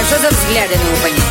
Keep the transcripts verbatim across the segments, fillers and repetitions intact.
Что за взгляды на упаде?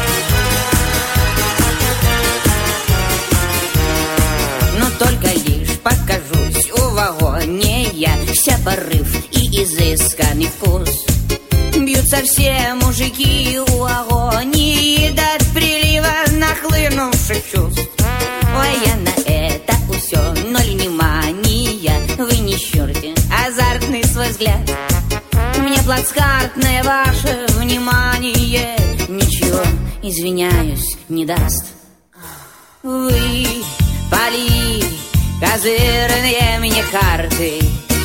Но только лишь покажусь у вагоне я, вся порыв и изысканный вкус. Бьются все мужики у агонии до прилива нахлынувших чувств. Ой, я на это усё ноль внимания. Вы не щурите азартный свой взгляд. Мне плацкартное ваше внимание ничего, извиняюсь, не даст. Вы поли козырные мне карты,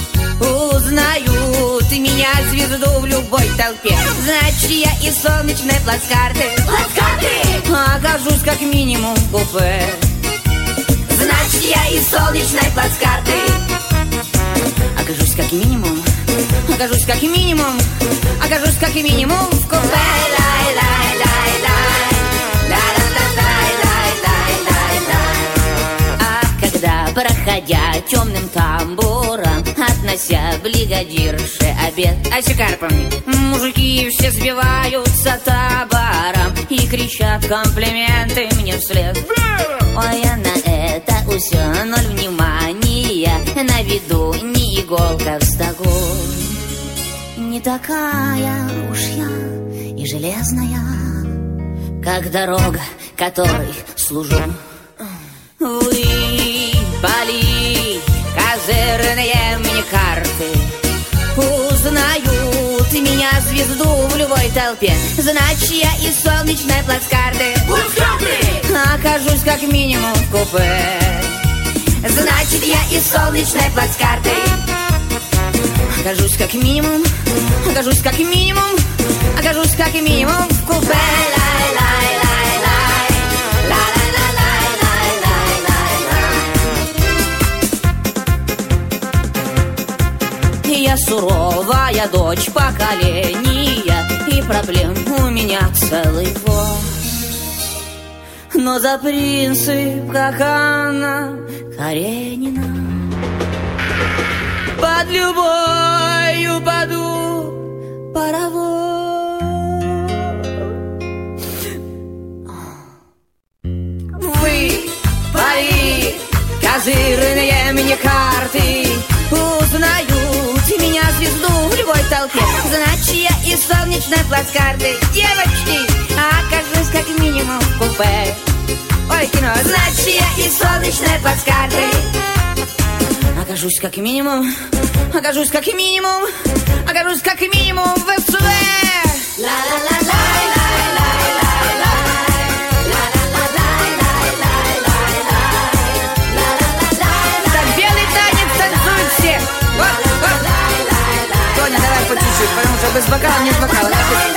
узнают меня звезду в любой толпе. Значит, я из солнечной плацкарты, плацкарты! Окажусь как минимум в купе. Значит, я из солнечной плацкарты, окажусь как минимум, окажусь как минимум, окажусь как минимум в купе. Проходя темным тамбуром, относя бригадирше обед. Асикарповне, мужики все сбиваются табором и кричат комплименты мне вслед. Ой, я на это усё ноль внимания. На виду не иголка в стогу. Не такая уж я и железная, как дорога, которой служу. Вы поли козырные мне карты, узнают меня звезду в любой толпе. Значит, я из солнечной плацкарты, плацкарты! Окажусь как минимум в купе. Значит, я из солнечной плацкарты, окажусь как минимум, окажусь как минимум, окажусь как минимум в купе. Я суровая дочь поколения, и проблем у меня целый воз. Но за принцип, как Анна Каренина, под любой упаду паровоз. Вы поли козырные мне карты, узнают меня звезду в любой толпе. Значит, я из солнечной плацкарты, девочки, окажусь как минимум в купе. Ой, кино. Значит, я из солнечной плацкарты, окажусь как минимум, окажусь как минимум, окажусь как минимум в СВ. Потому что без бокала нет бокала.